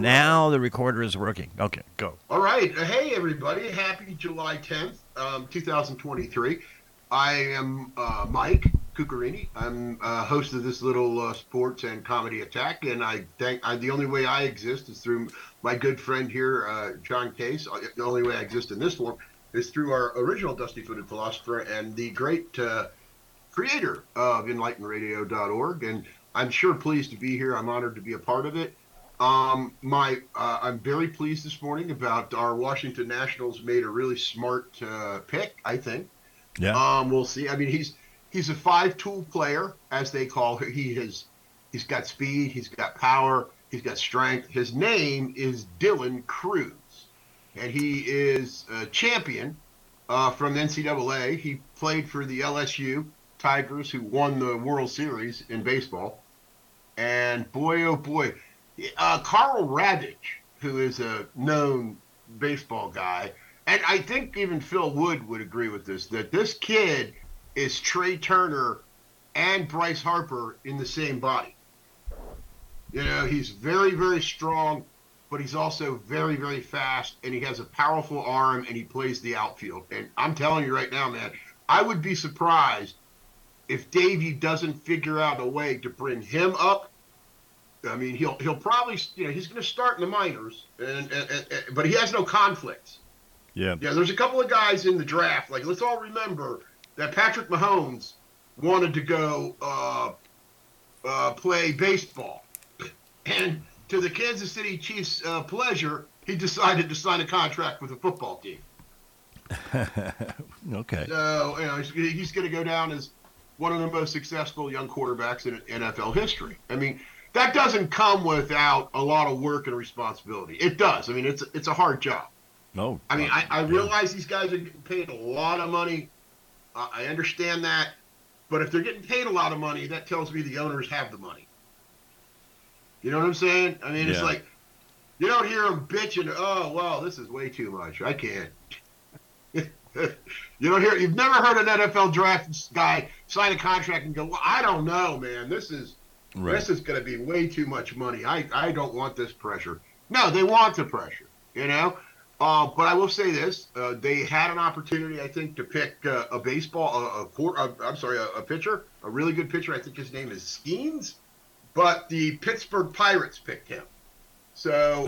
now the recorder is working. Okay, go. All right. Hey, everybody. Happy July 10th, 2023. I am Mike Cuccarini. I'm host of this little sports and comedy attack, and the only way I exist is through my good friend here, John Case. The only way I exist in this form is through our original Dusty Footed Philosopher and the great creator of EnlightenedRadio.org. And I'm sure pleased to be here. I'm honored to be a part of it. I'm very pleased this morning about our Washington Nationals made a really smart pick, I think. Yeah. We'll see. I mean, he's a five-tool player, as they call it. He's got speed, he's got power, he's got strength. His name is Dylan Cruz, and he is a champion from the NCAA. He played for the LSU Tigers, who won the World Series in baseball. And boy, oh boy, Carl Ravitch, who is a known baseball guy, and I think even Phil Wood would agree with this, that this kid is Trey Turner and Bryce Harper in the same body. You know, he's very, very strong, but he's also very, very fast, and he has a powerful arm, and he plays the outfield. And I'm telling you right now, man, I would be surprised if Davey doesn't figure out a way to bring him up. I mean, he'll probably, he's going to start in the minors, but he has no conflicts. Yeah. Yeah, there's a couple of guys in the draft. Like, let's all remember that Patrick Mahomes wanted to go play baseball. And to the Kansas City Chiefs' pleasure, he decided to sign a contract with a football team. Okay. So, he's going to go down as one of the most successful young quarterbacks in NFL history. I mean, that doesn't come without a lot of work and responsibility. It does. I mean, it's a hard job. No. I mean, I realize these guys are getting paid a lot of money. I understand that. But if they're getting paid a lot of money, that tells me the owners have the money. You know what I'm saying? I mean, It's like, you don't hear them bitching, oh, well, this is way too much. I can't. You've never heard an NFL draft guy sign a contract and go, well, I don't know, man. This is going to be way too much money. I don't want this pressure. No, they want the pressure, But I will say this: they had an opportunity, I think, to pick a pitcher, a really good pitcher. I think his name is Skeens, but the Pittsburgh Pirates picked him. So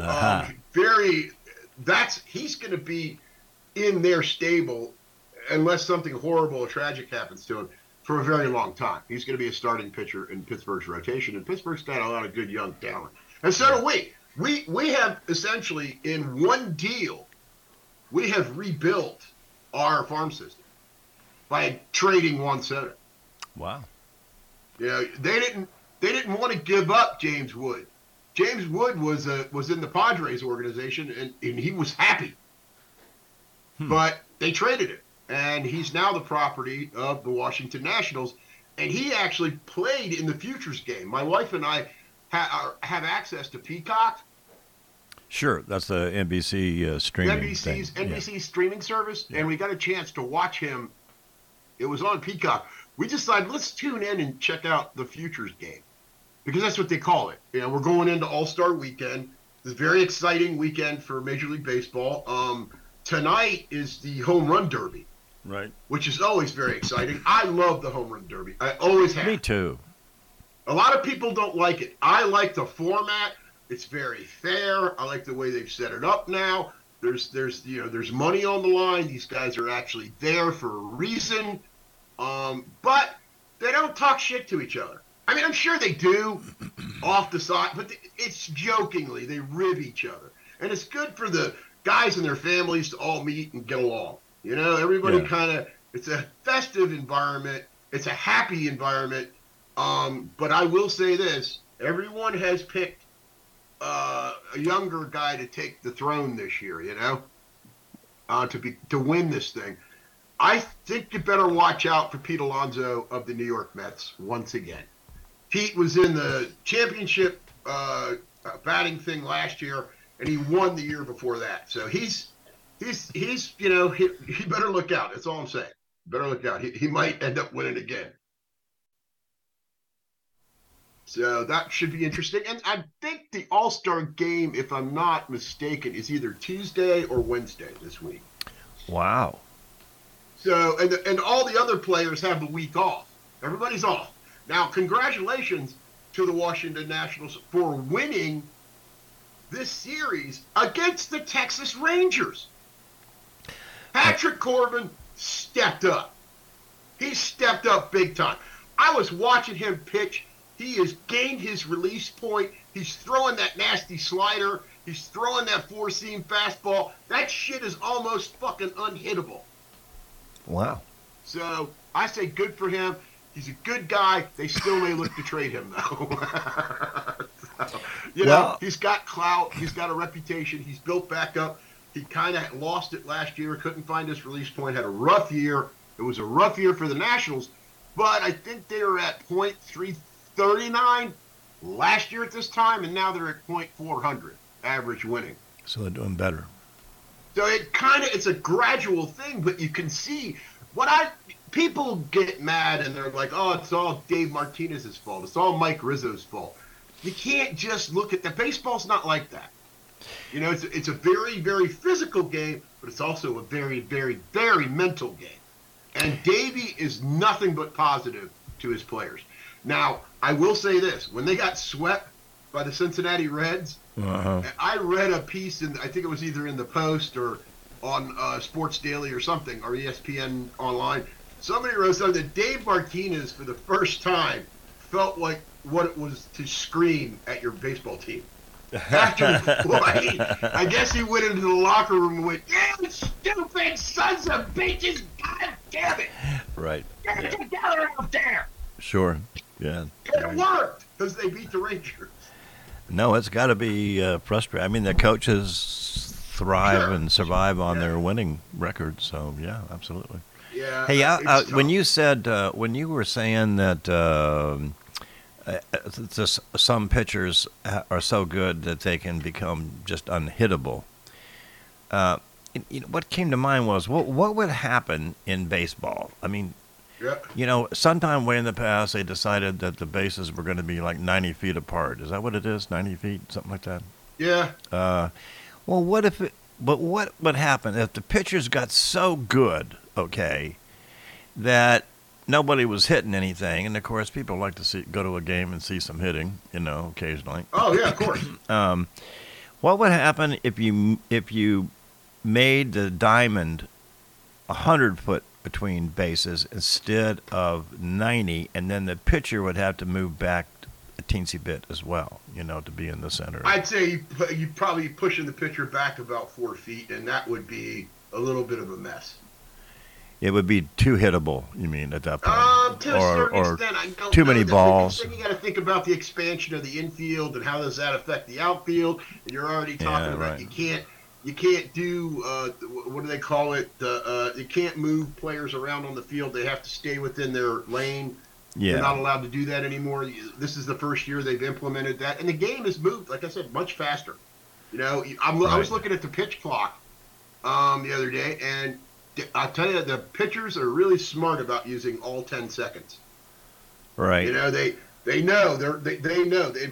he's going to be in their stable unless something horrible or tragic happens to him for a very long time. He's going to be a starting pitcher in Pittsburgh's rotation, and Pittsburgh's got a lot of good young talent, and so do we. We have essentially, in one deal, we have rebuilt our farm system by trading Juan Soto. Wow. They didn't want to give up James Wood. James Wood was in the Padres organization, and he was happy. But they traded him, and he's now the property of the Washington Nationals, and he actually played in the Futures game. My wife and I have access to Peacock. Sure, that's the NBC streaming NBC streaming service, and we got a chance to watch him. It was on Peacock. We decided, let's tune in and check out the Futures game, because that's what they call it. We're going into All-Star Weekend. It's a very exciting weekend for Major League Baseball. Tonight is the Home Run Derby, right? Which is always very exciting. I love the Home Run Derby. I always have. Me too. A lot of people don't like it. I like the format. It's very fair. I like the way they've set it up now. There's money on the line. These guys are actually there for a reason. But they don't talk shit to each other. I mean, I'm sure they do off the side, but it's jokingly. They rib each other. And it's good for the guys and their families to all meet and get along. Everybody it's a festive environment. It's a happy environment. But I will say this: everyone has picked a younger guy to take the throne this year. To win this thing. I think you better watch out for Pete Alonso of the New York Mets once again. Pete was in the championship batting thing last year, and he won the year before that. So he's he better look out. That's all I'm saying. Better look out. He might end up winning again. So that should be interesting. And I think the All-Star game, if I'm not mistaken, is either Tuesday or Wednesday this week. Wow. So, and all the other players have the week off. Everybody's off. Now, congratulations to the Washington Nationals for winning this series against the Texas Rangers. Patrick Corbin stepped up. He stepped up big time. I was watching him pitch. He has gained his release point. He's throwing that nasty slider. He's throwing that four-seam fastball. That shit is almost fucking unhittable. Wow. So I say good for him. He's a good guy. They still may look to trade him, though. So, he's got clout. He's got a reputation. He's built back up. He kind of lost it last year. Couldn't find his release point. Had a rough year. It was a rough year for the Nationals. But I think they were at .339 last year at this time, and now they're at .400 average winning. So they're doing better. So it's a gradual thing, but you can see people get mad and they're like, oh, it's all Dave Martinez's fault. It's all Mike Rizzo's fault. You can't just look at baseball's not like that. It's a very, very physical game, but it's also a very, very, very mental game. And Davey is nothing but positive to his players. Now, I will say this. When they got swept by the Cincinnati Reds, I read a piece, I think it was either in the Post or on Sports Daily or something, or ESPN Online. Somebody wrote something that Dave Martinez, for the first time, felt like what it was to scream at your baseball team. After I guess he went into the locker room and went, "You stupid sons of bitches! God damn it! Right. Get it together out there!" Sure. Yeah. And it worked because they beat the Rangers. No, it's got to be frustrating. I mean, the coaches thrive and survive on their winning record. So yeah, absolutely. Yeah. Hey, when you said when you were saying that. Some pitchers are so good that they can become just unhittable. What came to mind was what would happen in baseball? I mean, sometime way in the past they decided that the bases were going to be like 90 feet apart. Is that what it is? 90 feet, something like that? Yeah. Well, what would happen if the pitchers got so good, that nobody was hitting anything, and of course, people like to go to a game and see some hitting, occasionally. Oh yeah, of course. What would happen if you made the diamond 100 foot between bases instead of 90, and then the pitcher would have to move back a teensy bit as well, to be in the center? I'd say you probably pushing the pitcher back about 4 feet, and that would be a little bit of a mess. It would be too hittable, you mean, at that point? To a certain extent. I don't too know. many balls. Then you got to think about the expansion of the infield and how does that affect the outfield. And you're already talking about you can't do what do they call it? You can't move players around on the field. They have to stay within their lane. Yeah. They're not allowed to do that anymore. This is the first year they've implemented that, and the game has moved, like I said, much faster. I was looking at the pitch clock the other day, and I'll tell you, the pitchers are really smart about using all 10 seconds. Right. They know they know in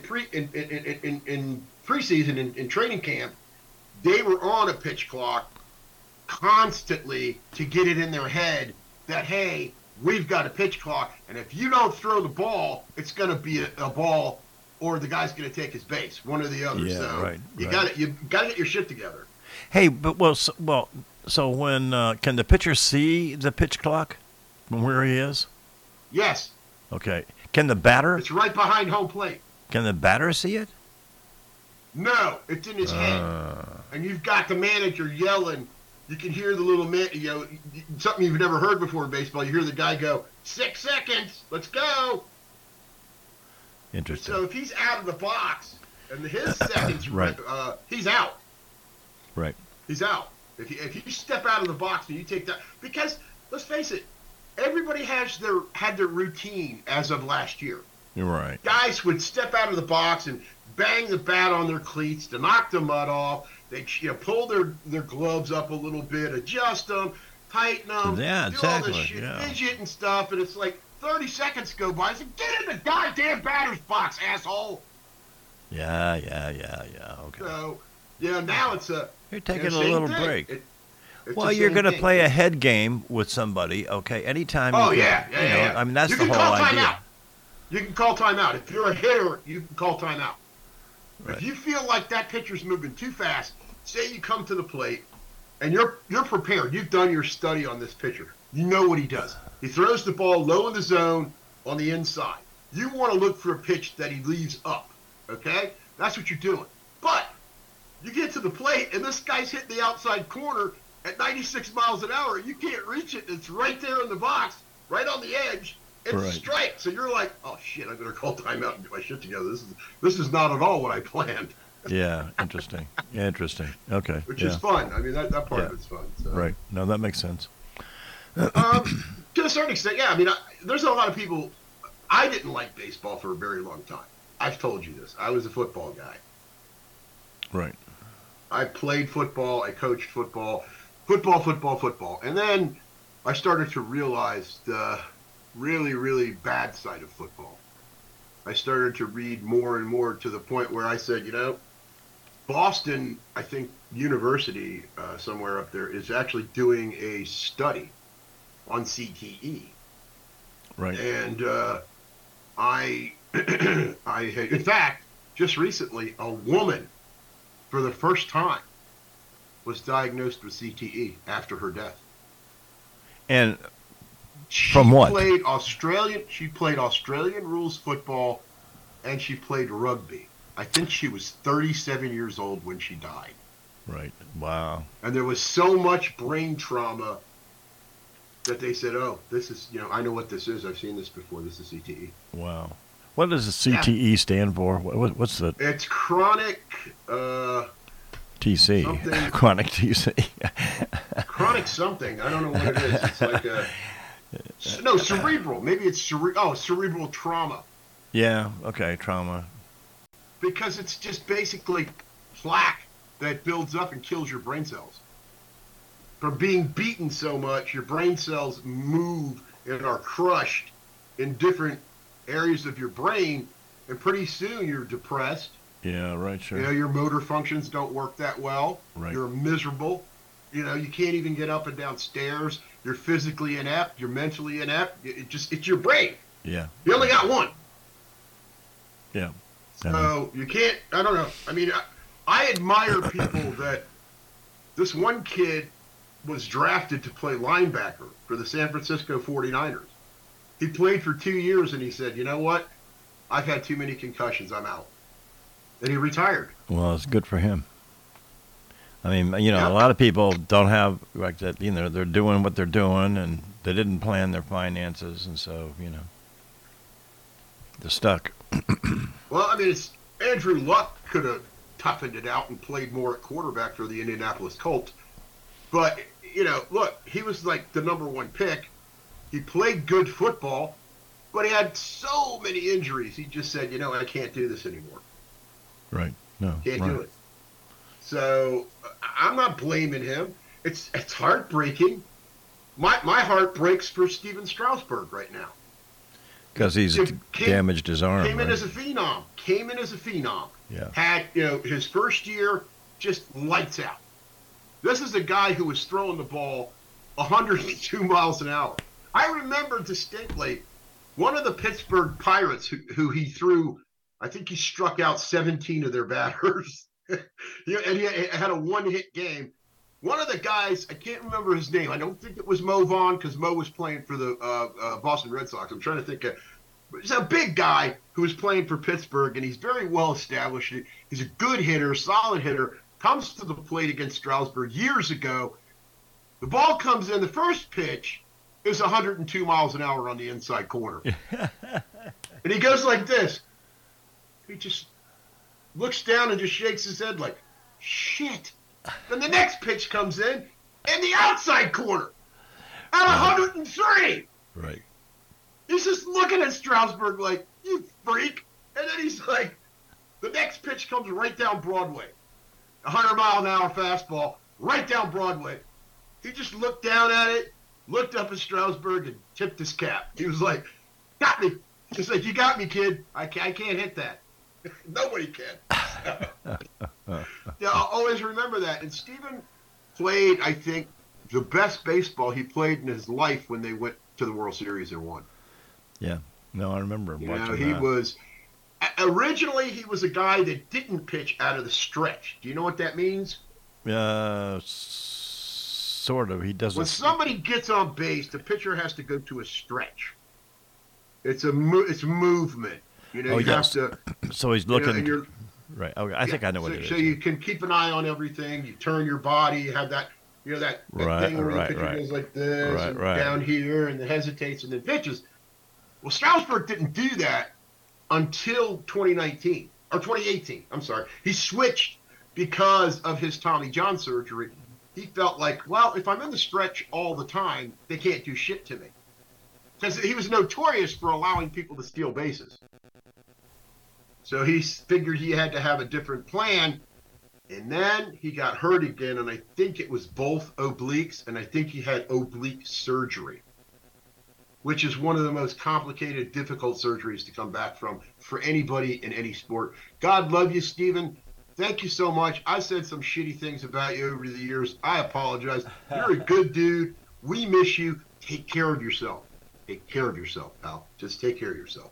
preseason in training camp, they were on a pitch clock constantly to get it in their head that, hey, we've got a pitch clock, and if you don't throw the ball, it's going to be a ball, or the guy's going to take his base, one or the other. Yeah, so right. You got to get your shit together. Hey, but so when can the pitcher see the pitch clock from where he is? Yes. Okay. Can the batter? It's right behind home plate. Can the batter see it? No, it's in his head, and you've got the manager yelling. You can hear the little something you've never heard before in baseball. You hear the guy go, 6 seconds, let's go. Interesting. So if he's out of the box and his seconds, right. He's out. Right. He's out. If you step out of the box and you take that, because let's face it, everybody had their routine as of last year. You're right. Guys would step out of the box and bang the bat on their cleats to knock the mud off. They pull their gloves up a little bit, adjust them, tighten them, Yeah, do exactly. all this shit, yeah. fidget and stuff, and it's like 30 seconds go by. I said, get in the goddamn batter's box, asshole. Yeah. Okay. So, now it's a... You're taking a same little thing. break. It's Well, the you're same going to thing. play a head game with somebody, okay? Anytime. Oh, you can, yeah. I mean, that's You the can whole call idea. timeout. You can call timeout. If you're a hitter, you can call timeout. Right. If you feel like that pitcher's moving too fast, say you come to the plate and you're prepared. You've done your study on this pitcher. You know what he does. He throws the ball low in the zone on the inside. You want to look for a pitch that he leaves up, okay? That's what you're doing. But you get to the plate and this guy's hitting the outside corner at 96 miles an hour. You can't reach it. It's right there in the box, right on the edge. It's a strike. So you're like, oh, shit, I better call timeout and get my shit together. This is not at all what I planned. Yeah, interesting. Okay. Which is fun. I mean, that part of it's fun. So. Right. No, that makes sense. To a certain extent, yeah. I mean, there's a lot of people. I didn't like baseball for a very long time. I've told you this. I was a football guy. Right. I played football. I coached football. Football. And then I started to realize the really, really bad side of football. I started to read more and more to the point where I said, Boston, I think, University, somewhere up there, is actually doing a study on CTE. Right. And I had, in fact, just recently, a woman, for the first time, was diagnosed with CTE after her death. And she from what? She played Australian rules football, and she played rugby. I think she was 37 years old when she died. Right. Wow. And there was so much brain trauma that they said, oh, this is, I know what this is. I've seen this before. This is CTE. Wow. What does the CTE stand for? What's the... It's chronic... TC. Something. Chronic TC. Chronic something. I don't know what it is. It's like a... No, cerebral. Maybe it's cerebral trauma. Yeah. Okay. Trauma. Because it's just basically plaque that builds up and kills your brain cells. From being beaten so much, your brain cells move and are crushed in different areas of your brain, and pretty soon you're depressed. Yeah, right, sure. Your motor functions don't work that well. Right. You're miserable. You can't even get up and down stairs. You're physically inept. You're mentally inept. It's your brain. Yeah. You only got one. Yeah. So you can't, I don't know. I mean, I admire people that this one kid was drafted to play linebacker for the San Francisco 49ers. He played for 2 years and he said, you know what? I've had too many concussions. I'm out. And he retired. Well, it's good for him. I mean, a lot of people don't have like that. They're doing what they're doing, and they didn't plan their finances, and so they're stuck. Well, I mean, Andrew Luck could have toughened it out and played more at quarterback for the Indianapolis Colts. But look, he was like the number one pick. He played good football, but he had so many injuries. He just said, I can't do this anymore. Right. No. Can't do it. So I'm not blaming him. It's heartbreaking. My heart breaks for Steven Strasburg right now. Because he's damaged his arm. Came in as a phenom. Yeah. Had, his first year, just lights out. This is a guy who was throwing the ball 102 miles an hour. I remember distinctly one of the Pittsburgh Pirates who he threw, I think he struck out 17 of their batters. And he had a one-hit game. One of the guys, I can't remember his name. I don't think it was Mo Vaughn because Mo was playing for the Boston Red Sox. I'm trying to think of. He's a big guy who was playing for Pittsburgh, and he's very well established. He's a good hitter, solid hitter. Comes to the plate against Strasburg years ago. The ball comes in. The first pitch is 102 miles an hour on the inside corner. And he goes like this. He just looks down and just shakes his head like, shit. Then the next pitch comes in the outside corner at 103. Right. He's just looking at Strasburg like, you freak. And then he's like, the next pitch comes right down Broadway. 100-mile-an-hour fastball right down Broadway. He just looked down at it, looked up at Strasburg, and tipped his cap. He was like, got me. It's like, you got me, kid. I can't hit that. Nobody can. Yeah, I'll always remember that. And Steven played, I think, the best baseball he played in his life when they went to the World Series and won. Yeah. No, I remember watching He that. was originally he was a guy that didn't pitch out of the stretch. Do you know what that means? Sort of. He doesn't. When somebody gets on base, the pitcher has to go to a stretch. It's it's movement. You know, Oh, you yes. have to. So he's You know, looking. and you're, Right. Okay. I think I know what so, it is. so you can keep an eye on everything. You turn your body. You have that. You know that Right, thing where right, the pitcher right. goes like this Right, and right. down here and then hesitates and then pitches. Well, Strasburg didn't do that until 2019 or 2018. I'm sorry. He switched because of his Tommy John surgery. He felt like, well, if I'm in the stretch all the time, they can't do shit to me. Because he was notorious for allowing people to steal bases. So he figured he had to have a different plan. And then he got hurt again, and I think it was both obliques, and I think he had oblique surgery, which is one of the most complicated, difficult surgeries to come back from for anybody in any sport. God love you, Steven. Thank you so much. I said some shitty things about you over the years. I apologize. You're a good dude. We miss you. Take care of yourself. Take care of yourself, pal. Just take care of yourself.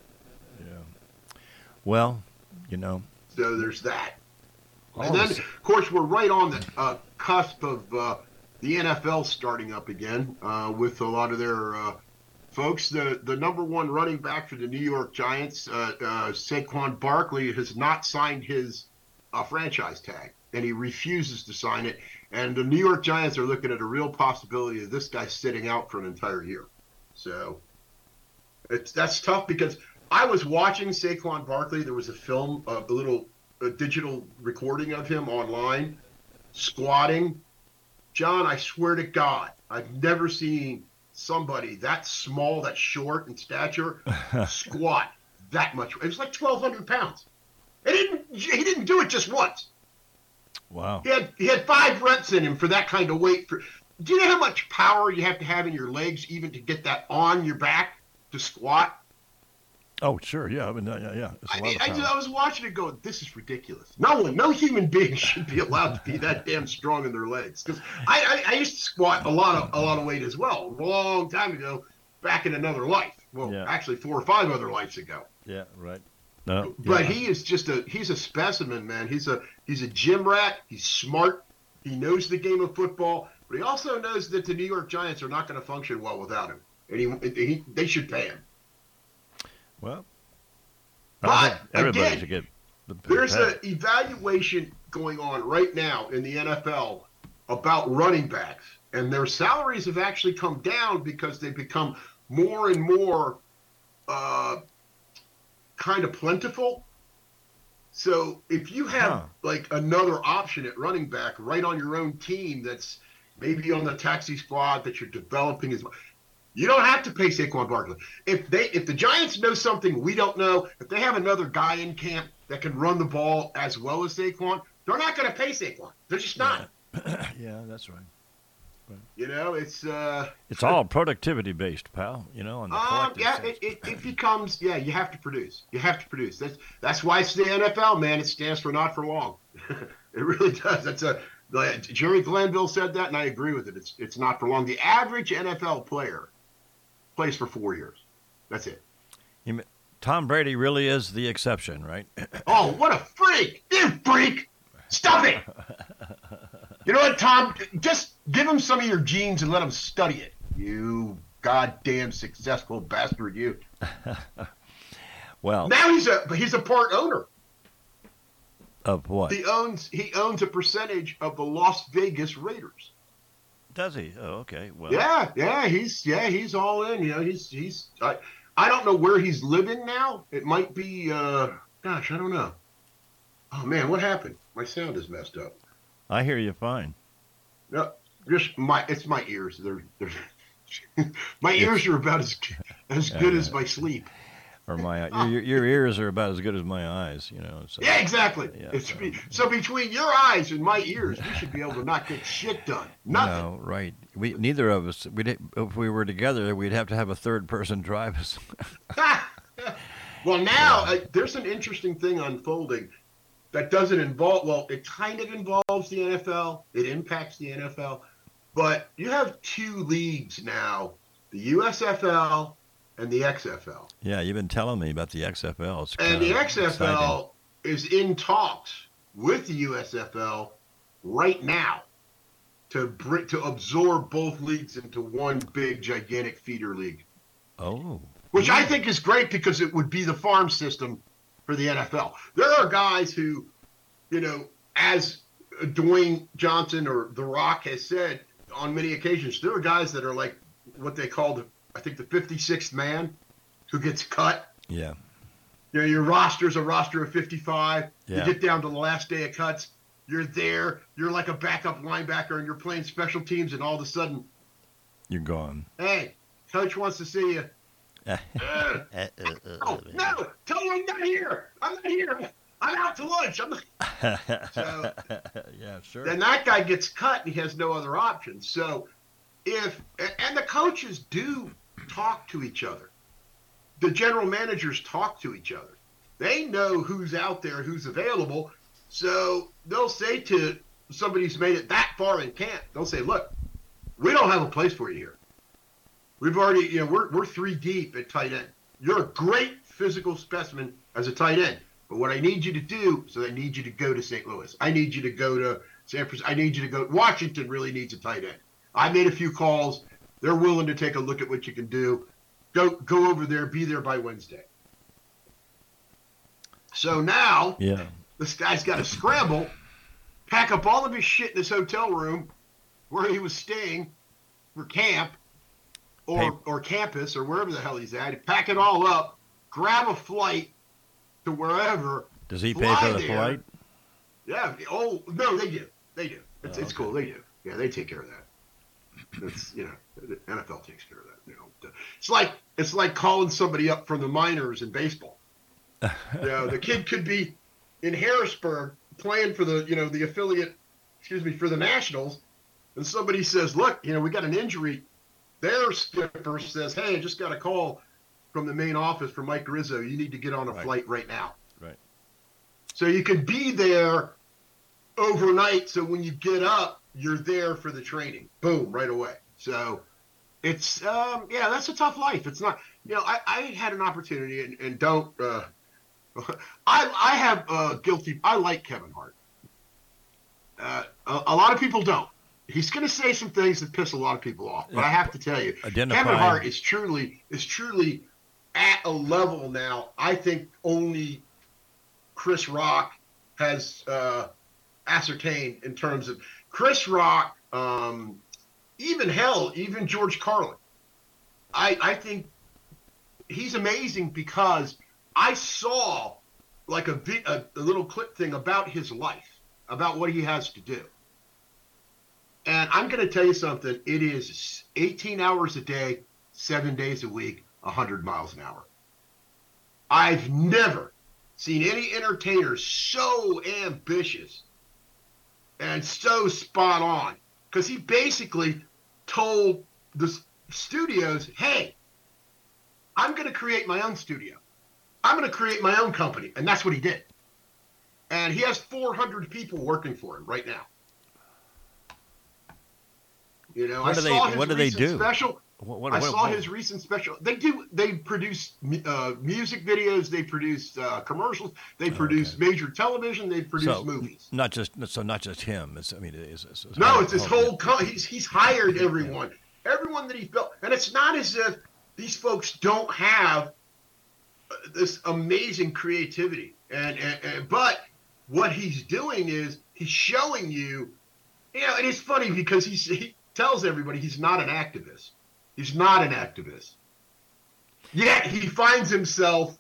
Yeah. Well, you know. So there's that. all And then, this- of course, we're right on the cusp of the NFL starting up again with a lot of their folks. The number one running back for the New York Giants, Saquon Barkley, has not signed his franchise tag, and he refuses to sign it. And the New York Giants are looking at a real possibility of this guy sitting out for an entire year. So that's tough because I was watching Saquon Barkley. There was a film, a digital recording of him online squatting. John, I swear to God, I've never seen somebody that small, that short in stature, squat that much. It was like 1,200 pounds. He didn't do it just once. Wow. He had 5 reps in him for that kind of weight. Do you know how much power you have to have in your legs even to get that on your back to squat? Oh, sure. Yeah. I mean, yeah. It's a lot of power. I was watching it going, this is ridiculous. No human being should be allowed to be that damn strong in their legs. Because I used to squat a lot of weight as well, a long time ago, back in another life. Well, Yeah. actually 4 or 5 other lives ago. Yeah. Right. No. But yeah. he is he's a specimen, man. He's a gym rat. He's smart. He knows the game of football, but he also knows that the New York Giants are not going to function well without him, and they should pay him. Well, But, I think everybody again, should get. There's paid. an evaluation going on right now in the NFL about running backs, and their salaries have actually come down because they've become more and more kind of plentiful. So if you have like another option at running back right on your own team that's maybe on the taxi squad that you're developing, you don't have to pay Saquon Barkley. If the Giants know something we don't know, if they have another guy in camp that can run the ball as well as Saquon, they're not going to pay Saquon. They're just not. Yeah, that's right. You know, it's all productivity based, pal. You know, on the collective yeah, sense. it becomes you have to produce. You have to produce. That's why it's the NFL, man. It stands for not for long. It really does. Jerry Glanville said that, and I agree with it. It's not for long. The average NFL player plays for 4 years. That's it. Tom Brady really is the exception, right? Oh, what a freak! You freak! Stop it! You know what, Tom? Just give him some of your genes and let him study it. You goddamn successful bastard, you. Well, Now he's a part owner. of what? He owns a percentage of the Las Vegas Raiders. Does he? Oh, okay. Well, Yeah, he's all in. You know, I don't know where he's living now. It might be I don't know. Oh man, what happened? My sound is messed up. I hear you fine. No, it's my ears. They're my ears are about as good as my sleep. Or your ears are about as good as my eyes, So, Yeah, exactly. Yeah, So between your eyes and my ears, we should be able to not get shit done. Nothing. No, right. Neither of us. If we were together, we'd have to have a third person drive us. Well, now there's an interesting thing unfolding that doesn't involve. Well, it kind of involves the NFL. It impacts the NFL, but you have two leagues now: the USFL and the XFL. Yeah, you've been telling me about the XFL. And the XFL exciting. is in talks with the USFL right now to absorb both leagues into one big gigantic feeder league. Oh. Which I think is great because it would be the farm system for the NFL. There are guys who, as Dwayne Johnson or The Rock has said on many occasions, there are guys that are like what they call I think the 56th man who gets cut. Yeah. Your roster's a roster of 55. Yeah. You get down to the last day of cuts. You're there. You're like a backup linebacker, and you're playing special teams, and all of a sudden, you're gone. Hey, coach wants to see you. Oh, no, tell him I'm not here. I'm not here. I'm out to lunch. So, yeah, sure. Then that guy gets cut, and he has no other options. So and the coaches do talk to each other. The general managers talk to each other. They know who's out there, who's available. So they'll say to somebody who's made it that far in camp, they'll say, look, we don't have a place for you here. We've already, we're 3 deep at tight end. You're a great physical specimen as a tight end. But what I need you to do, I need you to go to St. Louis. I need you to go to San Francisco. I need you to go. Washington really needs a tight end. I made a few calls. They're willing to take a look at what you can do. Go over there. Be there by Wednesday. So now, this guy's got to scramble, pack up all of his shit in his hotel room where he was staying for camp or campus or wherever the hell he's at. Pack it all up, grab a flight to wherever. Does he pay for the flight? Yeah. Oh, no, they do. They do. It's cool. They do. Yeah, they take care of that. It's the NFL takes care of that. It's like calling somebody up from the minors in baseball. The kid could be in Harrisburg playing for the affiliate, for the Nationals, and somebody says, "Look, we got an injury." Their skipper says, "Hey, I just got a call from the main office from Mike Rizzo. You need to get on a flight right now." Right. So you could be there overnight. So when you get up, you're there for the training. Boom, right away. So it's that's a tough life. It's not. I had an opportunity and don't. I have guilty. I like Kevin Hart. A lot of people don't. He's going to say some things that piss a lot of people off. But I have to tell you, Kevin Hart is truly at a level now. I think only Chris Rock has ascertained in terms of Chris Rock. Even George Carlin. I think he's amazing because I saw like a little clip thing about his life, about what he has to do. And I'm going to tell you something. It is 18 hours a day, 7 days a week, 100 miles an hour. I've never seen any entertainer so ambitious and so spot on. Because he basically told the studios, hey, I'm going to create my own studio. I'm going to create my own company. And that's what he did. And he has 400 people working for him right now. What do they do? Special. I saw his recent special. They produce music videos. They produce commercials. They produce major television. They produce movies. Not just him. It's his whole. He's hired everyone that he built, and it's not as if these folks don't have this amazing creativity. But what he's doing is he's showing you. And it's funny because he tells everybody he's not an activist. He's not an activist. Yet he finds himself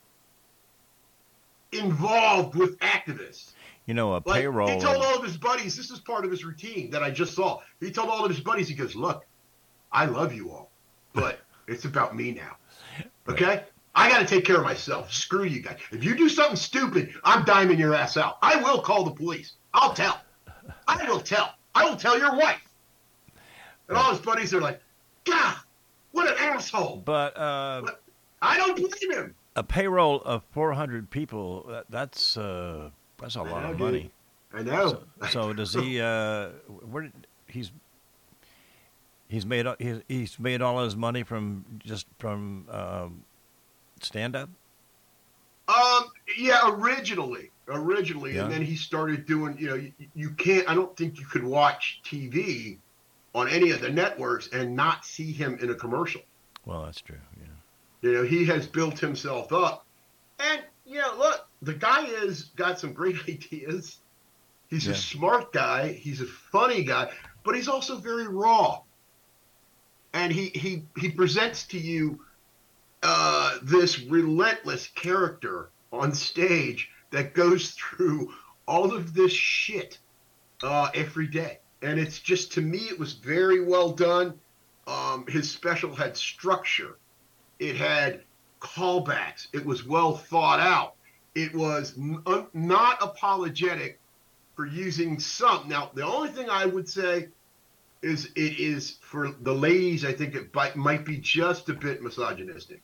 involved with activists. Payroll. He told all of his buddies, this is part of his routine that I just saw. He told all of his buddies, he goes, look, I love you all, but it's about me now. Okay? I got to take care of myself. Screw you guys. If you do something stupid, I'm diming your ass out. I will call the police. I'll tell. I will tell. I will tell your wife. And all his buddies are like, God, what an asshole. But I don't blame him. a payroll of 400 people, that's a lot of money. I know. So does he? Where he's made all his money from stand up. Yeah, originally, Yeah. and then he started doing. You can't. I don't think you could watch TV on any of the networks and not see him in a commercial. Well, that's true. Yeah. He has built himself up, and look, the guy has got some great ideas. He's a smart guy. He's a funny guy, but he's also very raw. And he presents to you this relentless character on stage that goes through all of this shit every day. And it's just, to me, it was very well done. His special had structure. It had callbacks. It was well thought out. It was not apologetic for using some. Now, the only thing I would say is it is, for the ladies, I think it might be just a bit misogynistic,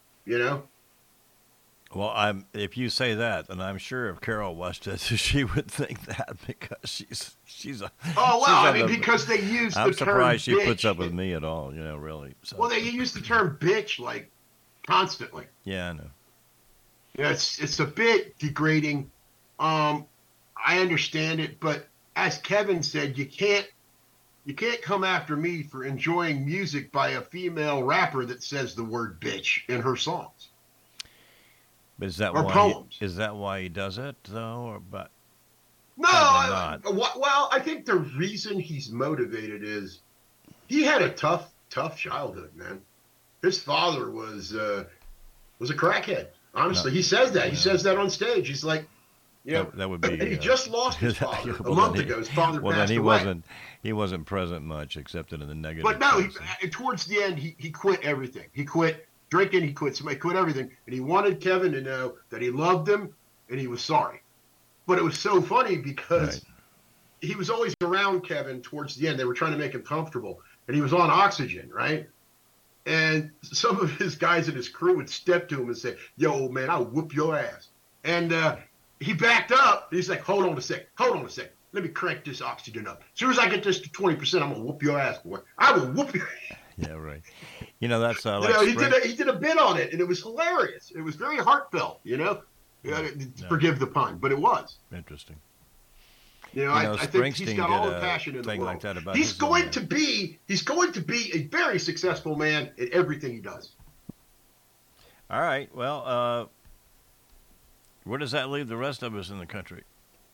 Well, if you say that, then I'm sure if Carol watched it, she would think that, because she's a. Oh, well, she's because they use the term I'm surprised she bitch. puts up with me at all. Really. So. Well, they use the term bitch like constantly. Yeah, I know. It's a bit degrading. I understand it, but as Kevin said, you can't come after me for enjoying music by a female rapper that says the word bitch in her songs. But is that or why? poems. Is that why he does it though? But No, not. Well, I think the reason he's motivated is he had a tough childhood, man. His father was a crackhead. Honestly, he says that. He says that on stage. He's like, that would be. He just lost his father a month ago. His father passed away. He wasn't present much, except in the negative. But no, sense. towards the end, he quit everything. He quit drinking. He quit everything, and he wanted Kevin to know that he loved him and he was sorry. But it was so funny because he was always around Kevin towards the end. They were trying to make him comfortable, and he was on oxygen, right? And some of his guys in his crew would step to him and say, "Yo, man, I'll whoop your ass." And he backed up. He's like, hold on a sec. Let me crank this oxygen up. As soon as I get this to 20%, I'm going to whoop your ass, boy. I will whoop your ass. Yeah, right. That's like he did a bit on it, and it was hilarious. It was very heartfelt, Forgive the pun, but it was. Interesting. I think he's Springsteen got all did the a passion in the thing world. like that about he's his going own to be a very successful man at everything he does. All right. Well, where does that leave the rest of us in the country?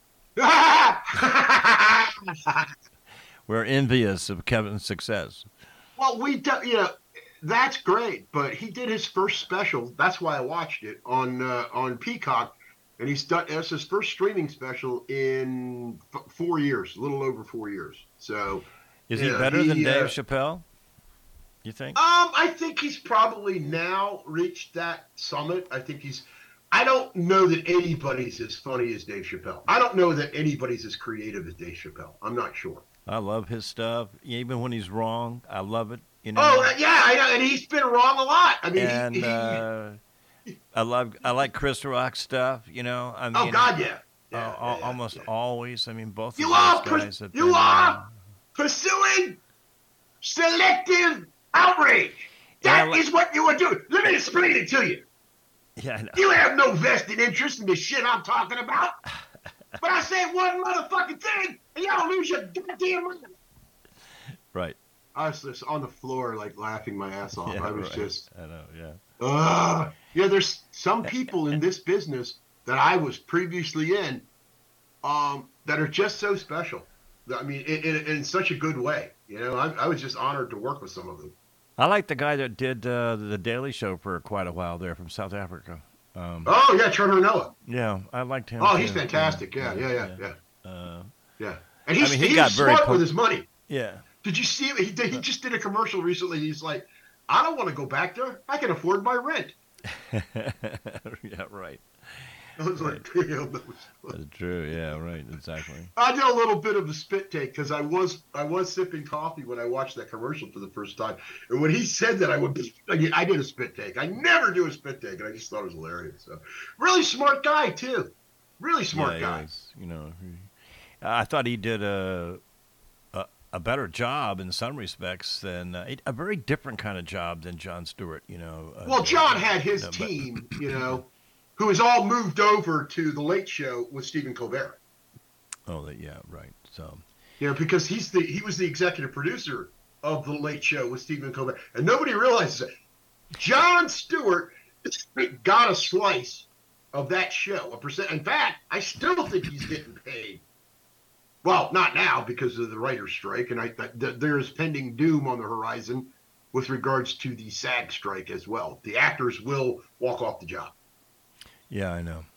We're envious of Kevin's success. Well, that's great, but he did his first special. That's why I watched it on Peacock, and that's his first streaming special in 4 years, a little over 4 years. So, is he better than Dave Chappelle? You think? I think he's probably now reached that summit. I don't know that anybody's as funny as Dave Chappelle. I don't know that anybody's as creative as Dave Chappelle. I'm not sure. I love his stuff, even when he's wrong. I love it. Oh yeah, I know, and he's been wrong a lot. I mean, and I like Chris Rock's stuff. Oh God, yeah. Almost always. I mean, both you of are those guys. you are pursuing selective outrage. That is what you are doing. Let me explain it to you. Yeah, I know. You have no vested interest in the shit I'm talking about. But I say one motherfucking thing, and y'all lose your goddamn mind. Right. I was just on the floor, like, laughing my ass off. Yeah, I was right. just... I know, yeah. There's some people in this business that I was previously in that are just so special. I mean, in such a good way. I was just honored to work with some of them. I like the guy that did the Daily Show for quite a while there from South Africa. Trevor Noah. Yeah, I liked him. Oh, too. he's fantastic. Yeah. And he got very smart with his money. Yeah. Did you see him? He just did a commercial recently. He's like, I don't want to go back there. I can afford my rent. Yeah, right. I was Right. like, damn, that was funny. That's true. Yeah, right. Exactly. I did a little bit of a spit take because I was sipping coffee when I watched that commercial for the first time, and when he said that, I did a spit take. I never do a spit take, and I just thought it was hilarious. So, really smart guy too, really Yeah, smart he guy. is. I thought he did a better job in some respects than a very different kind of job than Jon Stewart. Well, John had his No, but team, who has all moved over to the Late Show with Stephen Colbert. yeah, right. So Because he was the executive producer of the Late Show with Stephen Colbert, and nobody realizes it. Jon Stewart got a slice of that show, a percent. In fact, I still think he's getting paid. Well, not now because of the writer's strike, and there is pending doom on the horizon with regards to the SAG strike as well. The actors will walk off the job, yeah, I know.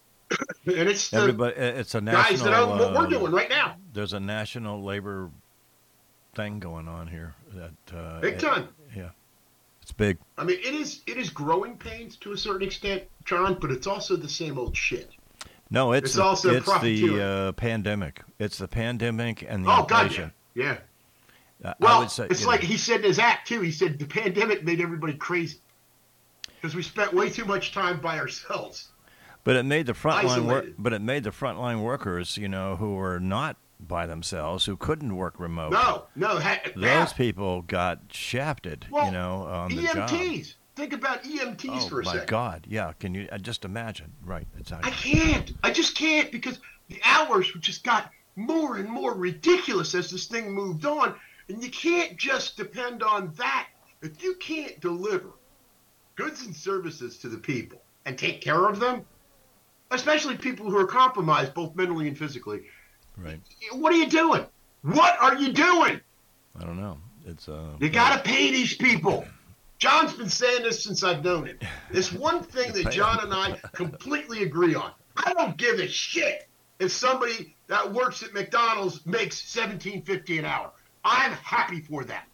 and it's the Everybody, it's a guys that national. own what we're doing right now, There's a national labor thing going on here. big time. Yeah, it's big. I mean, it is growing pains to a certain extent, John, but it's also the same old shit. No, It's also the profiteering. pandemic. It's the pandemic and the Oh God, inflation. yeah. I Well, would say, it's like he said in his act too. He said the pandemic made everybody crazy because we spent way too much time by ourselves. but it made the frontline work. Isolated. But it made the frontline workers, who were not by themselves, who couldn't work remote. No. Those people got shafted, Well, on the job. EMTs. Think about EMTs Oh for a my second. God! Yeah, can you just imagine? Right, I exactly. can't. I just can't because the hours just got more and more ridiculous as this thing moved on, and you can't just depend on that. If you can't deliver goods and services to the people and take care of them, especially people who are compromised both mentally and physically, Right. what are you doing? What are you doing? I don't know. It's You got to pay these people. John's been saying this since I've known him. This one thing that John and I completely agree on. I don't give a shit if somebody that works at McDonald's makes $17.50 an hour. I'm happy for that.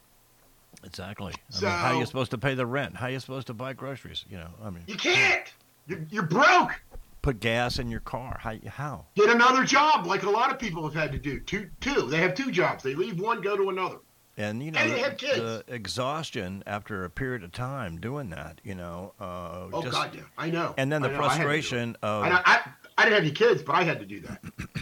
exactly. So- how are you supposed to pay the rent? How are you supposed to buy groceries? You can't. You're broke. Put gas in your car. How? Get another job like a lot of people have had to do. Two. They have two jobs. They leave one, go to another. And And they have kids. the exhaustion after a period of time doing that, Oh, just, God, yeah. I know. and then the I know. I had to do it. frustration of, I didn't have any kids, but I had to do that.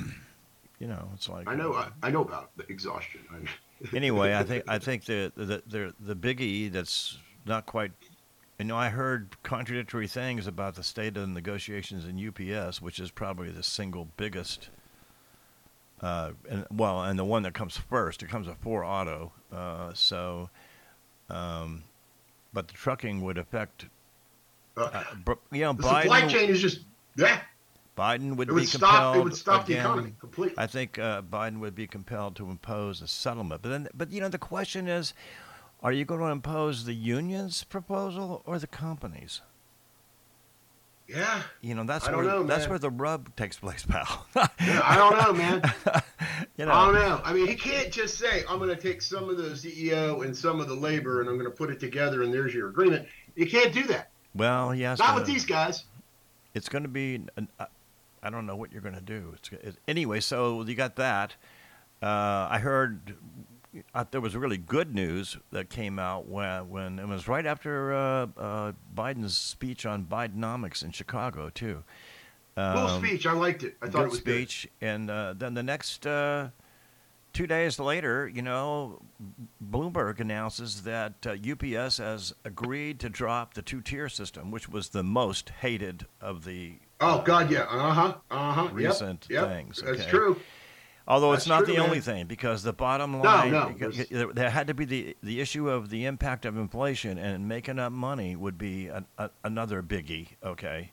it's like I know about the exhaustion. Anyway, I think the biggie that's not quite. I heard contradictory things about the state of the negotiations in UPS, which is probably the single biggest. And the one that comes first, it comes before auto. But the trucking would affect. the Biden. supply chain is just Biden would It would be stop. compelled It would stop the again. economy completely. I think Biden would be compelled to impose a settlement. But the question is, are you going to impose the union's proposal or the company's? Yeah. That's I don't know, that's man. where the rub takes place, pal. Yeah, I don't know, man. I you don't know, know. I mean, he can't just say, I'm going to take some of the CEO and some of the labor and I'm going to put it together and there's your agreement. You can't do that. well, yes. Not with these guys. It's going to be. I don't know what you're going to do. Anyway. So you got that. I heard there was really good news that came out when it was right after Biden's speech on Bidenomics in Chicago too. Cool speech. I liked it. I thought Good it was speech, and then the next 2 days later, Bloomberg announces that UPS has agreed to drop the two-tier system, which was the most hated of the good. Oh, God, yeah. recent Yep. things. That's okay? true. Although it's That's not true, the man. only thing, because the bottom line, no, there had to be the issue of the impact of inflation, and making up money would be another biggie. Okay.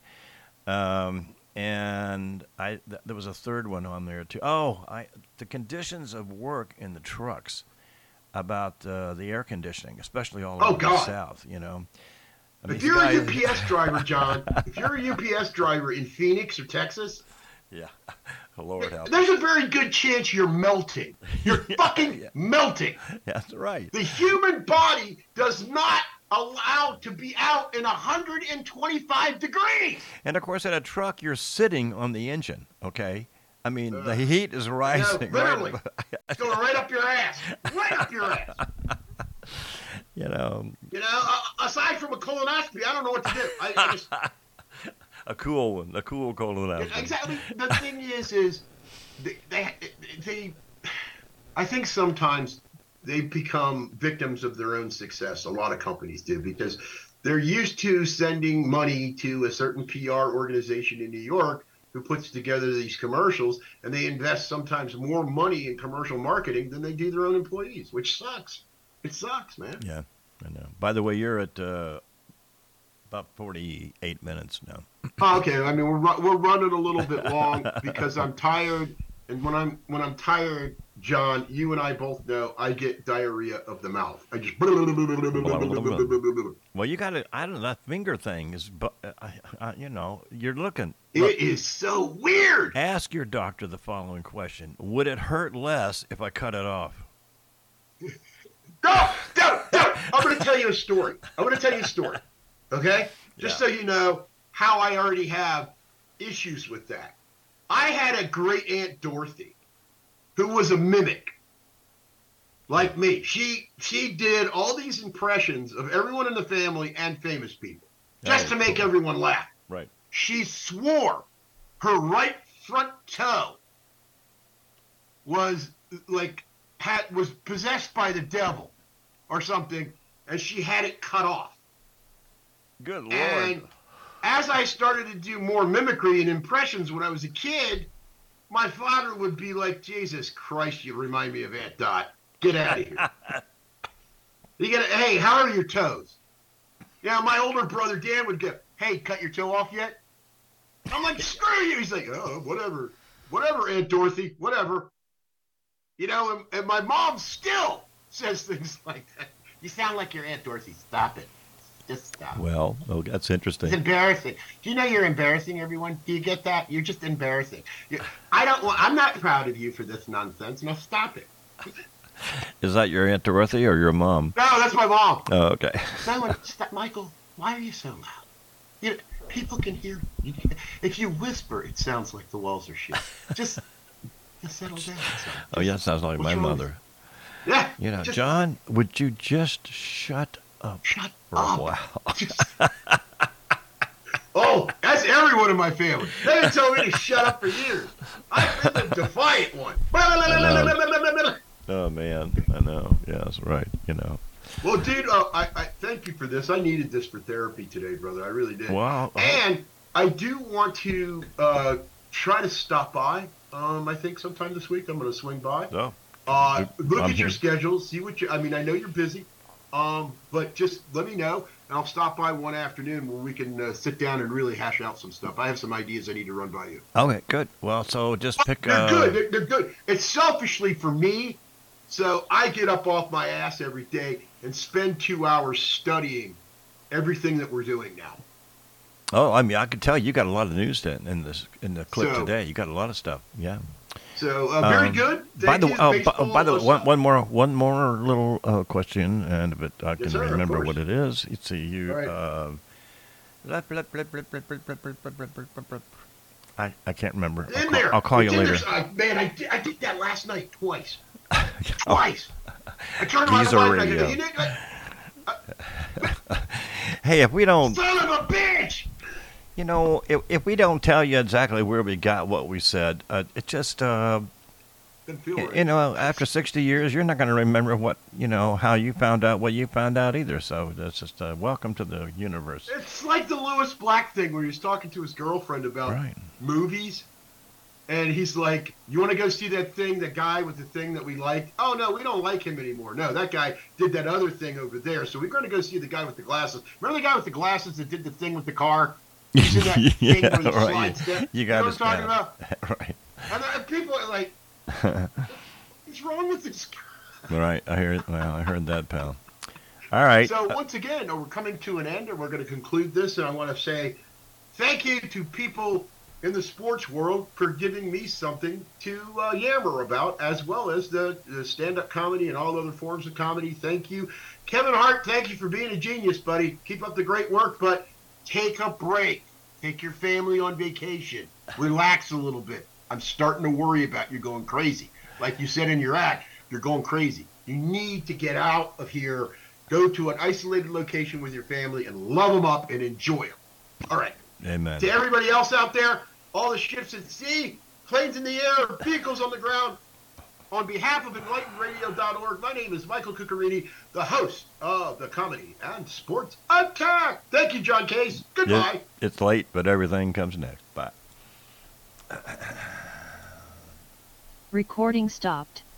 And there was a third one on there too. The conditions of work in the trucks, about the air conditioning, especially all over the God. South. I mean, If you're a UPS driver, John, if you're a UPS driver in Phoenix or Texas, yeah, Lord help. there's a very good chance you're melting. You're fucking melting. That's right. The human body does not allowed to be out in 125 degrees. And of course, at a truck, you're sitting on the engine. Okay, I mean the heat is No, rising. literally, Right? it's going right up your ass, right up your ass. You know, Aside from a colonoscopy, I don't know what to do. I just a cool one, a cool colonoscopy. exactly. The thing is they I think sometimes they become victims of their own success. A lot of companies do, because they're used to sending money to a certain PR organization in New York who puts together these commercials, and they invest sometimes more money in commercial marketing than they do their own employees, which sucks. It sucks, man. Yeah, I know. By the way, you're at about 48 minutes now. Okay, I mean we're running a little bit long because I'm tired, and when I'm tired, John, you and I both know I get diarrhea of the mouth. I just Well, you got to. I don't know. That finger thing is, you're looking. It is so weird. Ask your doctor the following question: would it hurt less if I cut it off? Don't. I'm going to tell you a story. Okay? Just so you know how I already have issues with that. I had a great Aunt Dorothy who was a mimic like me. She did all these impressions of everyone in the family and famous people just to make everyone laugh. Right. She swore her right front toe was possessed by the devil or something, and she had it cut off. Good Lord. And as I started to do more mimicry and impressions when I was a kid, my father would be like, Jesus Christ, you remind me of Aunt Dot. Get out of here. Hey, how are your toes? Yeah, my older brother Dan would go, hey, cut your toe off yet? I'm like, screw you. He's like, oh, whatever, Aunt Dorothy, whatever. And my mom still says things like that. You sound like your Aunt Dorothy. Stop it. Just stop. Well, that's interesting. It's embarrassing. Do you know you're embarrassing everyone? Do you get that? You're just embarrassing. I'm not proud of you for this nonsense. Now stop it. Is that your Aunt Dorothy or your mom? No, that's my mom. Oh, okay. Stop, Michael, why are you so loud? People can hear you. If you whisper, it sounds like the walls are shut. Just settle down. Oh, yeah, sounds like my mother. Yeah. John, would you just shut up? Shut for up. a while. Oh, that's everyone in my family. They didn't tell me to shut up for years. I've been the defiant one. Oh, man. I know. Yes, right. Well, dude, I thank you for this. I needed this for therapy today, brother. I really did. Wow. And I do want to try to stop by. I think sometime this week I'm going to swing by. Oh. Look I'm at your here. schedule. See what I mean, I know you're busy. But just let me know, and I'll stop by one afternoon where we can sit down and really hash out some stuff. I have some ideas I need to run by you. Okay, good. Well, so just pick. They're good. They're good. It's selfishly for me, so I get up off my ass every day and spend 2 hours studying everything that we're doing now. Oh, I mean, I could tell you got a lot of news in the clip So- today. You got a lot of stuff. Yeah. So very good. By the Baseball way, aside. one more little question, and if I can Yes, sir, of remember course. what it is. It's you. All I can't remember. In there. I'll call you It's in later. there. Man, I did that last night twice. Twice. I turned to my Geezer wife and I radio. go, you know, Hey, if we don't, son of a bitch! if we don't tell you exactly where we got what we said, it just, Didn't feel right. after 60 years, you're not going to remember how you found out what you found out either. So that's just welcome to the universe. It's like the Lewis Black thing where he was talking to his girlfriend about Right. movies. And he's like, you want to go see that thing, the guy with the thing that we liked? Oh, no, we don't like him anymore. No, that guy did that other thing over there. So we're going to go see the guy with the glasses. Remember the guy with the glasses that did the thing with the car? He's in that thing Yeah, where the right. slides down. You know got what I'm talking about? Right. And people are like, what's wrong with this guy? Right. I heard that, pal. All right. So once again, we're coming to an end, and we're going to conclude this. And I want to say thank you to people in the sports world for giving me something to yammer about, as well as the stand-up comedy and all other forms of comedy. Thank you. Kevin Hart, thank you for being a genius, buddy. Keep up the great work, but take a break. Take your family on vacation. Relax a little bit. I'm starting to worry about you going crazy. Like you said in your act, you're going crazy. You need to get out of here, go to an isolated location with your family, and love them up and enjoy them. All right. Amen. To everybody else out there, all the ships at sea, planes in the air, vehicles on the ground, on behalf of EnlightenedRadio.org, my name is Michael Cuccarini, the host of the Comedy and Sports Attack. Thank you, John Case. Goodbye. It's late, but everything comes next. Bye. Recording stopped.